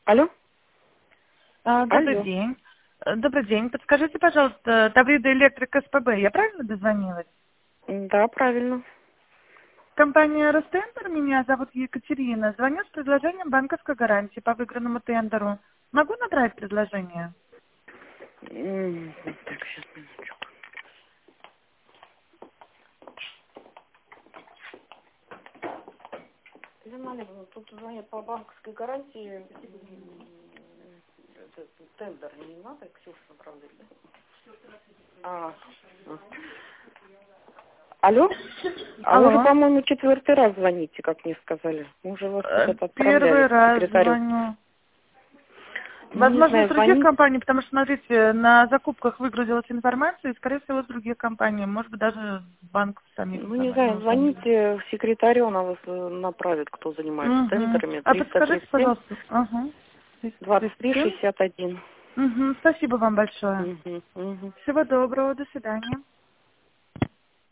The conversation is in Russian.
Алло? Добрый Алло. день. Добрый день. Подскажите, пожалуйста, Таврида Электрик СПБ, я правильно дозвонилась? Да, правильно. Компания Ростендер, меня зовут Екатерина. Звоню с предложением банковской гарантии по выигранному тендеру. Могу набрать предложение? Так, сейчас, минуточку. Елена Олеговна, тут звонят по банковской гарантии. Тендер не надо, Ксюша направлять, да? Алло? А вы уже, Алло. по-моему, 4-й раз звоните, как мне сказали. Мы уже вас куда-то отправляли Первый к раз секретарю. звоню. Ну, не Возможно, из знаю, других звоните. компаний, потому что, смотрите, на закупках выгрузилась информация, и, скорее всего, из других компаний. Может быть, даже банк самих Ну, не знаю, звонили. звоните в секретарю, она вас направит, кто занимается Угу. тендерами. А подскажите, 337 пожалуйста. Ага. 23 337. 61. Угу. Спасибо вам большое. Угу, угу. Всего доброго. До свидания.